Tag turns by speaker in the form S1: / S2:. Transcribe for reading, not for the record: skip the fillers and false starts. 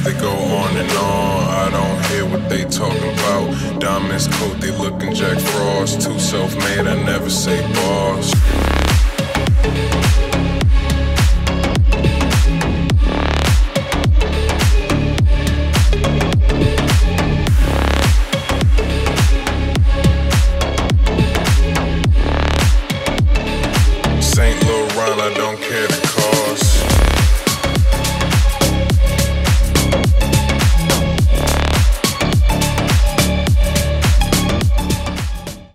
S1: they go on and on. I don't hear what they talking about. Diamonds coat, they looking Jack Frost. Too self-made, I never say boss.